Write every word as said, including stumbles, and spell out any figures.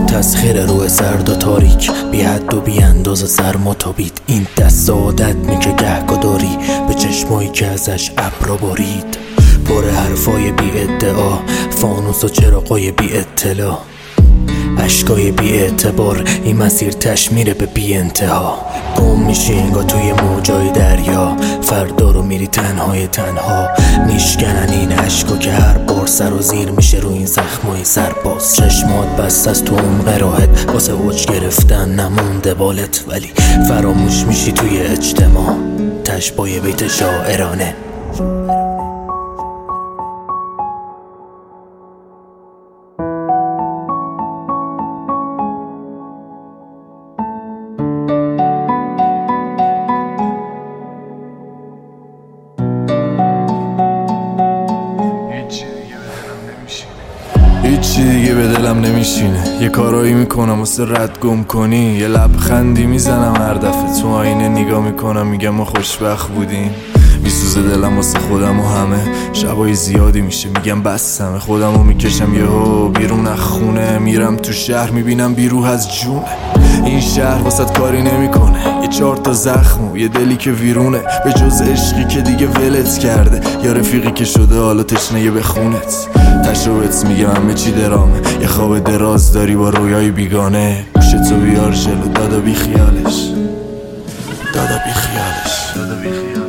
تسخیر روی سرد و تاریک، بی حد و بی اندازه سرما تابید. این دست سعادت می که گهگداری به چشمایی که ازش ابرا بارید. پر حرفای بی ادعا، فانوس و چراغای بی اطلاع، اشکای بی اعتبار. این مسیر تشمیره به بی انتها. گم میشی انگار توی موجای دریا، فردا رو میری تنهای تنها. میشکنن این اشکا که هر بار سر و زیر میشه رو این زخمای سرباز. چشمات بست از تو عمق راحت، واسه اوج گرفتن نمونده بالت، ولی فراموش میشی توی اجتماع. تشبای بیت شاعرانه. هیچی دیگه به دلم نمیشینه. یه کارایی میکنم واسه رد گم کنی، یه لبخندی میزنم هر دفعه تو آینه نگاه میکنم میگم ما خوشبخت بودیم. میسوزه دلم واسه خودم و همه، شبای زیادی میشه میگم بسمه. خودم رو میکشم یهو بیرون از خونه، میرم تو شهر میبینم بیروح از جونه. این شهر واسط کاری نمیکنه، یه چهار تا زخم و یه دلی که ویرونه. به جز عشقی که دیگه ولت کرده، یا رفیقی که شده حالا تشنه به خونت. تشوبت میگم همه چی درامه، یه خواب دراز داری با رویای بیگانه. گوشتو بیار جلو دادا بی خیالش، دادا بی خیالش، دادا بی خیالش.